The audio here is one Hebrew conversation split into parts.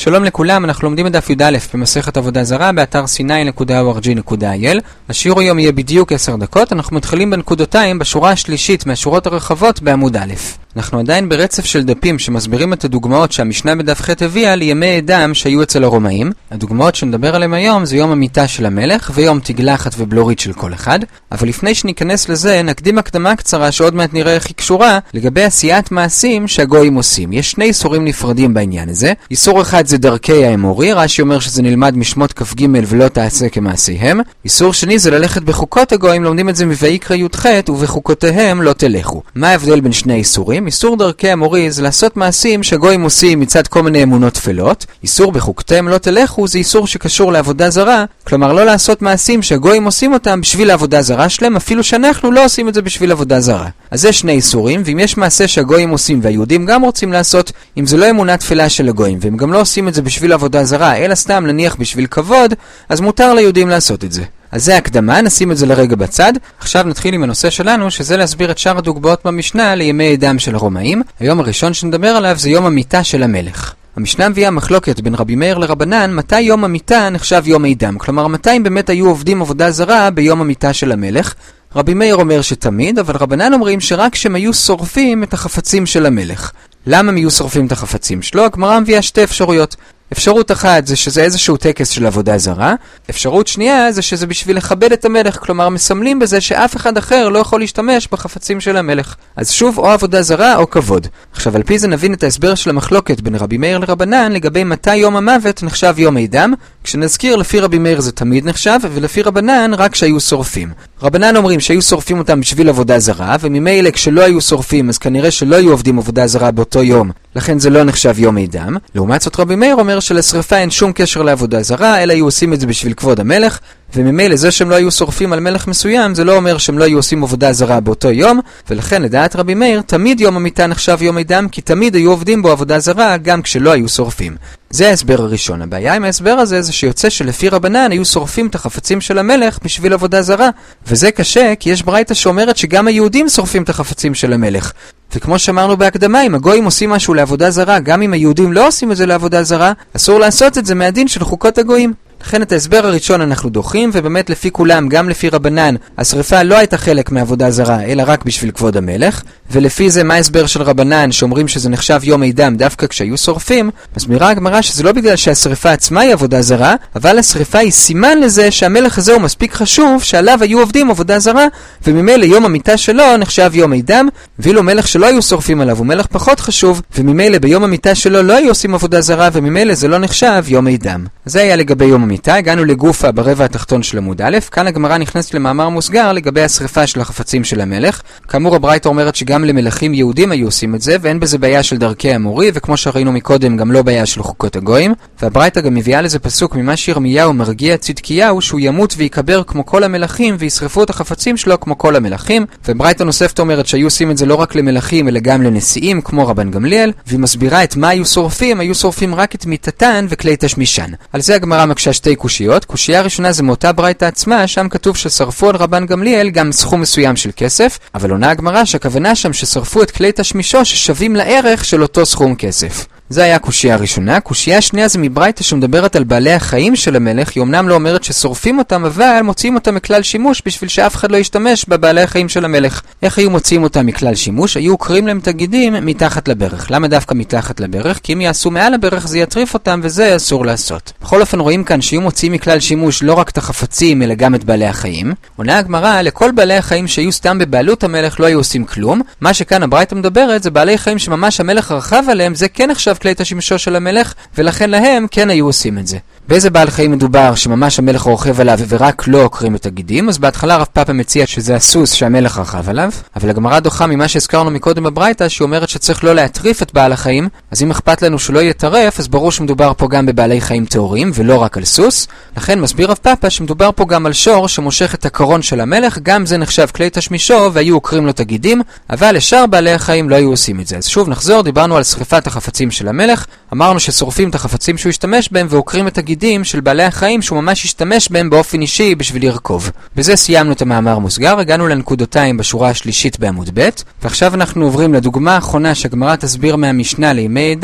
שלום לכולם, אנחנו לומדים את דף י"א במסכת עבודה זרה באתר sinai.org.il. השיעור היום יהיה בדיוק 10 דקות. אנחנו מתחילים בנקודותיים בשורה השלישית מהשורות הרחבות בעמוד א'. אנחנו עדיין ברצף של דפים שמסבירים את הדוגמאות שהמשנה בדף ח' הביאה לימי אדם שהיו אצל הרומאים. הדוגמאות שנדבר עליהם היום זה יום המיטה של המלך ויום תגלחת ובלורית של כל אחד. אבל לפני שניכנס לזה נקדים הקדמה קצרה שעוד מעט נראה איך היא קשורה לגבי עשיית מעשים שהגויים עושים. יש שני איסורים נפרדים בעניין הזה. איסור אחד זה דרכי האמורי, רש"י אומר שזה נלמד משמות כ"ג ולא תעשה כמעשיהם. איסור שני זה ללכת בחוקות הגויים, לומדים את זה מויקרא י"ח ובחוקותיהם לא תלכו. מה ההבדל בין שני איסורים? איסור דרכי האמורי זה לעשות מעשים שהגויים עושים מצד כל מיני אמונות תפלות. איסור בחוקותיהם לא תלכו זה איסור שקשור לעבודה זרה, כלומר לא לעשות מעשים שהגויים עושים אותם בשביל העבודה זרה שלהם, אפילו שאנחנו לא עושים את זה בשביל עבודה זרה. אז זה שני איסורים, ואם יש מעשה שהגויים עושים והיהודים גם רוצים לעשות, אם זה לא אמונה תפלה של הגויים, והם גם לא עושים את זה בשביל עבודה זרה, אלא סתם נניח בשביל כבוד, אז מותר ליהודים לעשות את זה. אז זה הקדמה, נשים את זה לרגע בצד. עכשיו נתחיל עם הנושא שלנו, שזה להסביר את שאר הדוגמאות במשנה לימי אדם של הרומאים. היום הראשון שנדבר עליו זה יום המיטה של המלך. המשנה מביאה מחלוקת בין רבי מאיר לרבנן, מתי יום המיטה נחשב יום אדם. כלומר, מתי באמת היו עובדים עבודה זרה ביום המיטה של המלך. רבי מאיר אומר שתמיד, אבל רבנן אומרים שרק שהם היו שורפים את החפצים של המלך. למה הם היו שורפים את החפצים שלו? הגמרא מביאה שתי אפשרויות. אפשרות אחת זה שזה איזשהו טקס של עבודה זרה. אפשרות שנייה זה שזה בשביל לכבד את המלך, כלומר מסמלים בזה שאף אחד אחר לא יכול להשתמש בחפצים של המלך. אז שוב, או עבודה זרה או כבוד. עכשיו על פי זה נבין את ההסבר של המחלוקת בין רבי מאיר לרבנן לגבי מתי יום המוות נחשב יום אדם. כשנזכיר, לפי רבי מאיר זה תמיד נחשב, ולפי רבנן רק שהיו שורפים. רבנן אומרים שהיו שורפים אותם בשביל עבודה זרה, וממילא כשלא היו שורפים אז כנראה שלא היו עובדים עבודה זרה באותו יום, לכן זה לא נחשב יום אדם. לעומת זאת רבי מאיר אומר שלשריפה אין שום קשר לעבודה זרה, אלא היו עושים את זה בשביל כבוד המלך, וממילא זה שהם לא היו שורפים על מלך מסוים זה לא אומר שהם לא היו עושים עבודה זרה באותו יום, ולכן לדעת רבי מאיר תמיד יום המיטה נחשב יום אדם, כי תמיד היו עובדים בו עבודה זרה גם כשלא היו שורפים. זה ההסבר הראשון. הבעיה עם ההסבר הזה זה שיוצא שלפי רבנן היו שורפים את החפצים של המלך בשביל עבודה זרה, וזה קשה כי יש ברייתא שאומרת שגם היהודים שורפים את החפצים של המלך. וכמו שאמרנו בהקדמה, אם הגויים עושים משהו לעבודה זרה, גם אם היהודים לא עושים את זה לעבודה זרה, אסור לעשות את זה מהדין של חוקות הגויים. לכן את ההסבר הראשון אנחנו דוחים, ובאמת לפי כולם, גם לפי רבנן, השריפה לא הייתה חלק מעבודה זרה, אלא רק בשביל כבוד המלך. ולפי זה מה ההסבר של רבנן שאומרים שזה נחשב יום אדם דווקא כשהיו שורפים? מסבירה הגמרא שזה לא בגלל שהשריפה עצמה היא עבודה זרה, אבל השריפה היא סימן לזה שהמלך הזה הוא מספיק חשוב שעליו היו עובדים עבודה זרה, וממילא יום המיטה שלו נחשב יום אדם, ואילו מלך שלא היו שורפים עליו הוא מלך פחות חשוב, וממילא ביום המיטה שלו לא היו עושים עבודה זרה, וממילא זה לא נחשב יום אדם. זה היה לגבי יום המיטה. הגענו לגופה ברבע התחתון של עמוד א'. כאן הגמרא נכנסת למאמר מוסגר לגבי השריפה של החפצים של המלך. כאמור הברייתא אומרת שגם למלכים יהודים היו עושים את זה, ואין בזה בעיה של דרכי האמורי, וכמו שראינו מקודם גם לא בעיה של חוקות הגויים. והברייתא גם מביאה לזה פסוק ממה שירמיהו מרגיע צדקיהו שהוא ימות ויקבר כמו כל המלכים וישרפו את החפצים שלו כמו כל המלכים. וברייתא נוספת אומרת שהיו עושים את זה לא רק למלכים אלא גם לנשיאים כמו רבן גמליאל, והיא מסבירה את מה היו שורפים. היו שורפים רק את מיטתן וכלי תשמישן. על זה הגמרא מקשה שתי קושיות. קושייה הראשונה זה מאותה ברייתא עצמה, שם כתוב ששרפו על רבן גמליאל גם סכום מסוים של כסף, אבל עונה הגמרא שהכוונה שם ששרפו את כלי תשמישו ששווים לערך של אותו סכום כסף. זה היה קושייה הראשונה. קושייה השנייה זה מברייתא שמדברת על בעלי החיים של המלך. היא אומנם לא אומרת ששורפים אותם, אבל מוציאים אותם מכלל שימוש בשביל שאף אחד לא ישתמש בבעלי החיים של המלך. איך היו מוציאים אותם מכלל שימוש? היו קוראים להם תגידים מתחת לברך. למה דווקא מתחת לברך? כי אם יעשו מעל הברך זה יטריף אותם, וזה אסור לעשות. בכל אופן רואים כאן שיהיו מוציאים מכלל שימוש לא רק את החפצים אלא גם את בעלי החיים. עונה הגמרא, לכל בעלי החיים שהיו סתם בבעלות המלך לא היו עושים כלום. מה שכאן הברייתא מדברת זה בעלי חיים שממש המלך רכב עליהם, זה כן נחשב כלי תשמישו של המלך, ולכן להם כן היו עושים את זה. באיזה בעל חיים מדובר שממש המלך רוכב עליו ורק לא עוקרים את הגידים? אז בהתחלה רב פאפה מציע שזה הסוס שהמלך רכב עליו, אבל הגמרא דוחה ממה שהזכרנו מקודם בברייתא, שהיא אומרת שצריך לא להטריף את בעל החיים. אז אם אכפת לנו שלא יטרף, אז ברור שמדובר פה גם בבעלי חיים טהורים ולא רק על סוס. לכן מסביר רב פאפה שמדובר פה גם על שור שמושך את הקרון של המלך, גם זה נחשב כלי תשמישו והיו עוקרים לו את הגידים, אבל לשאר בעלי החיים לא היו עושים את זה. אז שוב נחזור, דיברנו על שריפת החפצים של המלך, אמרנו ששורפים את החפצים שהוא השתמש בהם ועוקרים את הגידים של בעלי החיים שהוא ממש השתמש בהם באופן אישי בשביל לרכוב. בזה סיימנו את המאמר מוסגר, הגענו לנקודותיים בשורה השלישית בעמוד ב', ועכשיו אנחנו עוברים לדוגמה האחרונה שהגמרא תסביר מהמשנה לימי אדם,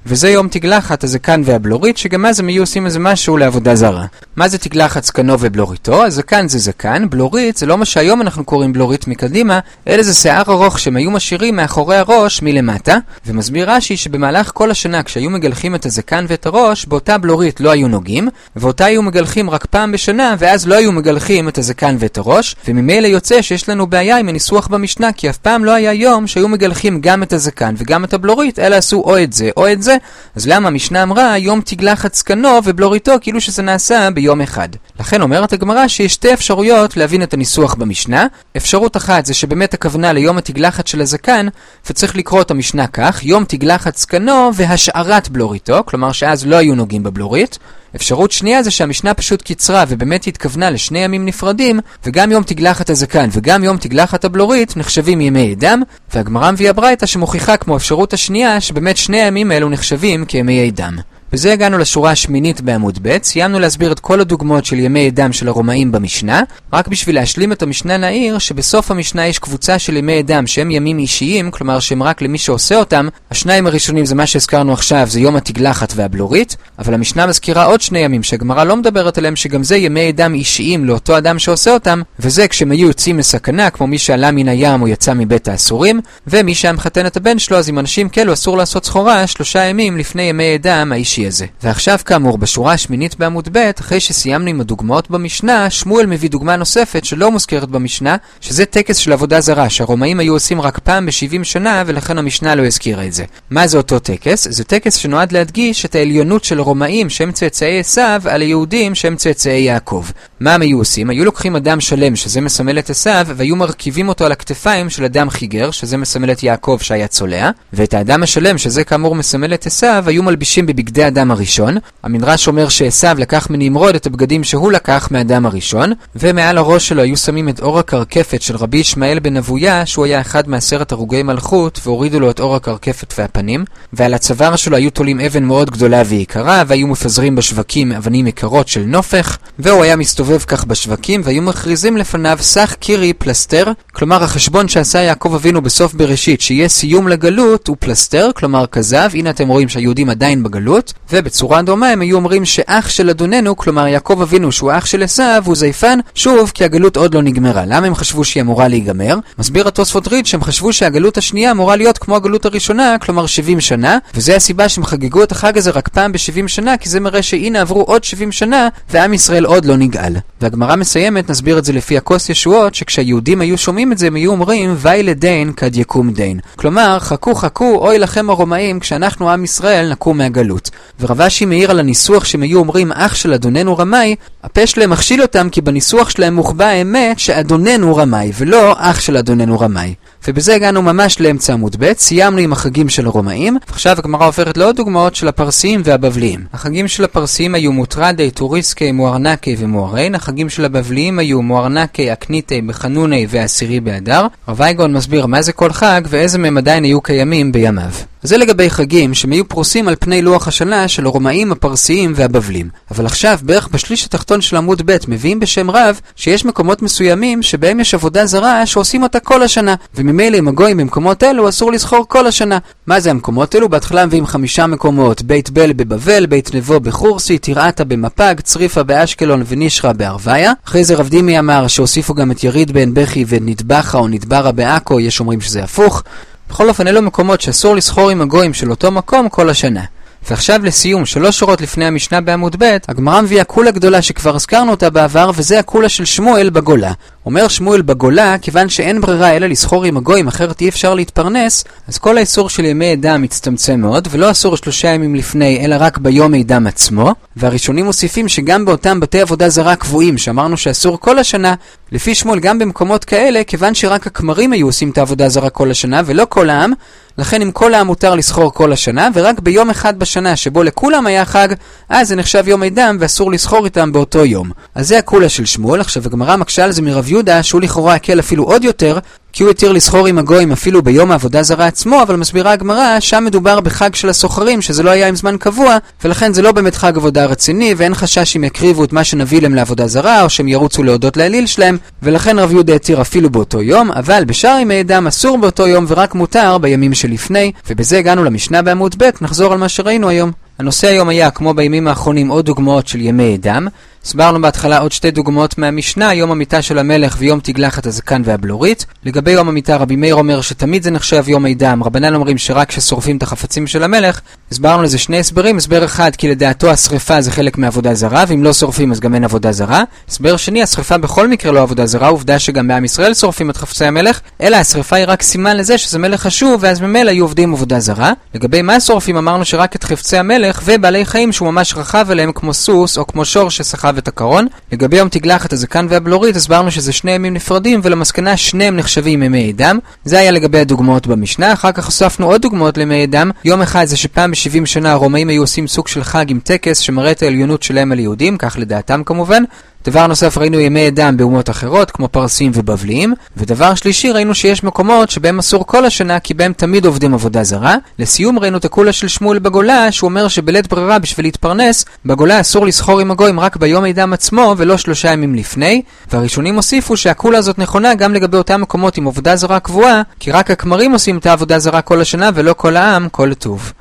וזה יום תגלחת הזקן והבלורית, שגם אז הם היו עושים איזה משהו לעבודה זרה. מה זה תגלחת זקנו ובלוריתו? הזקן זה זקן, בלורית זה לא מה שהיום אנחנו קוראים בלורית מקדימה, אלא זה שיער ארוך שהם היו משאירים מאחורי הראש מלמטה, ומסביר רש"י שבמהלך כל השנה כשהיו מגלחים את הזקן ואת הראש, באותה בלורית לא היו נוגעים, ואותה היו מגלחים רק פעם בשנה, ואז לא היו מגלחים את הזקן ואת הראש, וממילא יוצא שיש לנו בעיה עם הניסוח במשנה, כי אף פעם לא היה יום שהיו מגלחים גם את הזקן וגם את הבלורית, אלא עשו או את זה או את זה. אז למה המשנה אמרה יום תגלחת זקנו ובלוריתו כאילו שזה נעשה ביום אחד? לכן אומרת הגמרא שיש שתי אפשרויות להבין את הניסוח במשנה. אפשרות אחת זה שבאמת הכוונה ליום התגלחת של הזקן, וצריך לקרוא את המשנה כך, יום תגלחת זקנו והשארת בלוריתו, כלומר שאז לא היו נוגעים בבלורית. אפשרות שנייה זה שהמשנה פשוט קיצרה ובאמת התכוונה לשני ימים נפרדים, וגם יום תגלחת הזקן וגם יום תגלחת הבלורית נחשבים ימי אדם, והגמרא מביאה ברייתא שמוכיחה כמו אפשרות השנייה שבאמת שני הימים האלו נחשבים כימי אדם. בזה הגענו לשורה השמינית בעמוד ב', סיימנו להסביר את כל הדוגמאות של ימי אדם של הרומאים במשנה. רק בשביל להשלים את המשנה נעיר שבסוף המשנה יש קבוצה של ימי אדם שהם ימים אישיים, כלומר שהם רק למי שעושה אותם. השניים הראשונים זה מה שהזכרנו עכשיו, זה יום התגלחת והבלורית, אבל המשנה מזכירה עוד שני ימים שהגמרא לא מדברת עליהם, שגם זה ימי אדם אישיים לאותו אדם שעושה אותם, וזה כשהם היו יוצאים לסכנה, כמו מי שעלה מן הים או יצא מבית האסורים, ומי שמחתן את הבן שלו, אז עם אנשים כאלו אסור לעשות סחורה 3 ימים לפני ימי אדם האישי הזה. ועכשיו כאמור בשורה השמינית בעמוד ב', אחרי שסיימנו עם הדוגמאות במשנה, שמואל מביא דוגמה נוספת שלא מוזכרת במשנה, שזה טקס של עבודה זרה שהרומאים היו עושים רק פעם ב-70 שנה, ולכן המשנה לא הזכירה את זה. מה זה אותו טקס? זה טקס שנועד להדגיש את העליונות של הרומאים שהם צאצאי עשיו על היהודים שהם צאצאי יעקב. מה הם היו עושים? היו לוקחים אדם שלם שזה מסמל את עשיו, והיו מרכיבים אותו על הכתפיים של אדם חיגר שזה מסמל את יעקב שהיה צולע, ואת האדם השלם שזה כאמור מסמל את עשיו היו מלבישים בבגדי אדם הראשון. המדרש אומר שעשיו לקח מנמרוד את הבגדים שהוא לקח מאדם הראשון, ומעל הראש שלו היו שמים את אור הקרקפת של רבי ישמעאל בן אבויה, שהוא היה אחד מ10 הרוגי מלכות, והורידו לו את אור הקרקפת והפנים, ועל הצוואר שלו היו תולים אבן מאוד גדולה ויקרה, והיו מפזרים בשווקים אבנים יקרות של נופך, והוא היה מסתובב כך בשווקים, והיו מכריזים לפניו סך קירי פלסטר, כלומר החשבון שעשה יעקב אבינו בסוף בראשית שיהיה סיום לגלות הוא פלסטר, כלומר כזב. הנה אתם רואים שהיהודים עדיין בגלות, ובצורה דומה הם היו אומרים שאח של אדוננו, כלומר יעקב אבינו שהוא אח של עשיו, הוא זייפן, שוב כי הגלות עוד לא נגמרה. למה הם חשבו שהיא אמורה להיגמר? מסביר התוספות ריד שהם חשבו שהגלות השנייה אמורה להיות כמו הגלות הראשונה, כלומר 70 שנה, וזה הסיבה שהם חגגו את החג הזה רק פעם ב-70 שנה, כי זה מראה שהנה עברו עוד 70 שנה ועם ישראל עוד לא נגאל. והגמרא מסיימת, נסביר את זה לפי הכוס ישועות, שכשהיהודים היו שומעים את זה הם היו אומרים ואי לדין כד יקום דין, כלומר חכו חכו אוי לכם הרומאים כשאנחנו עם ישראל נקום מהגלות. ורבשי מעיר על הניסוח שהם היו אומרים אח של אדוננו רמאי, הפה שלהם מכשיל אותם כי בניסוח שלהם מוחבא האמת שאדוננו רמאי ולא אח של אדוננו רמאי. ובזה הגענו ממש לאמצע עמוד ב', סיימנו עם החגים של הרומאים, ועכשיו הגמרא עוברת לעוד דוגמאות של הפרסיים והבבליים. החגים של הפרסיים היו מוטרדי, טוריסקי, מוארנקי ומוארין. החגים של הבבליים היו מוארנקי, אקניטי, בחנוני ועשירי באדר. רב אייגון מסביר מה זה כל חג ואיזה מהם עדיין היו קיימים בימיו. זה לגבי חגים שהם היו פרוסים על פני לוח השנה של הרומאים, הפרסיים והבבלים. אבל עכשיו בערך בשליש התחתון של עמוד ב' מביאים בשם רב שיש מקומות מסוימים שבהם יש עבודה זרה שעושים אותה כל השנה, וממילא עם הגויים במקומות אלו אסור לסחור כל השנה. מה זה המקומות אלו? בהתחלה מביאים 5 מקומות: בית בל בבבל, בית נבו בחורסי, תירעתה במפג, צריפה באשקלון ונישרה בערוויה. אחרי זה רב דימי אמר שהוסיפו גם את יריד בן בכי ונדבחה או נדברה בעכו, יש אומרים שזה הפוך. בכל אופן אלו מקומות שאסור לסחור עם הגויים של אותו מקום כל השנה. ועכשיו לסיום, 3 שורות לפני המשנה בעמוד ב', הגמרא מביאה קולה גדולה שכבר הזכרנו אותה בעבר, וזה הקולה של שמואל בגולה. אומר שמואל בגולה, כיוון שאין ברירה אלא לסחור עם הגויים, אחרת אי אפשר להתפרנס, אז כל האיסור של ימי אדם מצטמצם מאוד, ולא אסור 3 ימים לפני, אלא רק ביום אדם עצמו. והראשונים מוסיפים שגם באותם בתי עבודה זרה קבועים, שאמרנו שאסור כל השנה, לפי שמואל גם במקומות כאלה, כיוון שרק הכמרים היו עושים את העבודה זרה כל השנה, ולא כל העם, לכן עם כל העם מותר לסחור כל השנה, ורק ביום אחד בשנה שבו לכולם היה חג, אז זה נחשב יום אדם ואסור לסחור איתם באותו יום. אז זה הקולה של שמואל. עכשיו הגמרא מקשה על זה מרב יהודה, שהוא לכאורה הקל אפילו עוד יותר, כי הוא התיר לסחור עם הגויים אפילו ביום העבודה זרה עצמו, אבל מסבירה הגמרא, שם מדובר בחג של הסוחרים, שזה לא היה עם זמן קבוע, ולכן זה לא באמת חג עבודה רציני, ואין חשש אם יקריבו את מה שנביא להם לעבודה זרה, או שהם ירוצו להודות לאליל שלהם, ולכן רב יהודה התיר אפילו באותו יום, אבל בשאר ימי אדם אסור באותו יום ורק מותר בימים שלפני, ובזה הגענו למשנה בעמוד ב', נחזור על מה שראינו היום. הנושא היום היה, כמו בימים האחרונים, עוד דוגמאות של ימי אדם. הסברנו בהתחלה עוד שתי דוגמאות מהמשנה, יום המיטה של המלך ויום תגלחת הזקן והבלורית. לגבי יום המיטה, רבי מאיר אומר שתמיד זה נחשב יום אדם, רבנן אומרים שרק כששורפים את החפצים של המלך. הסברנו לזה שני הסברים, הסבר אחד כי לדעתו השריפה זה חלק מעבודה זרה, ואם לא שורפים אז גם אין עבודה זרה. הסבר שני, השריפה בכל מקרה לא עבודה זרה, עובדה שגם בעם ישראל שורפים את חפצי המלך, אלא השריפה היא רק סימן לזה שזה מלך חשוב, ואז ממילא היו עובדים עבודה זרה. לגבי מה שורפים, אמרנו שרק את חפצי המלך ובעלי חיים שהוא ממש רחב אליהם כמו סוס או כמו שור שסחב את הקרון. לגבי יום תגלחת הזקן והבלורית הסברנו שזה שני ימים נפרדים, ולמסקנה שניהם נחשבים ימי אדם. זה היה לגבי הדוגמאות במשנה. אחר כך הוספנו עוד דוגמאות לימי אדם. יום אחד זה שפעם ב-70 שנה הרומאים היו עושים סוג של חג עם טקס שמראה את העליונות שלהם על יהודים, כך לדעתם כמובן. דבר נוסף, ראינו ימי אדם באומות אחרות, כמו פרסים ובבליים. ודבר שלישי, ראינו שיש מקומות שבהם אסור כל השנה, כי בהם תמיד עובדים עבודה זרה. לסיום ראינו את הקולה של שמואל בגולה, שהוא אומר שבלית ברירה בשביל להתפרנס, בגולה אסור לסחור עם הגויים רק ביום אדם עצמו, ולא 3 ימים לפני. והראשונים הוסיפו שהקולה הזאת נכונה גם לגבי אותם מקומות עם עבודה זרה קבועה, כי רק הכמרים עושים את העבודה זרה כל השנה, ולא כל העם כל טוב.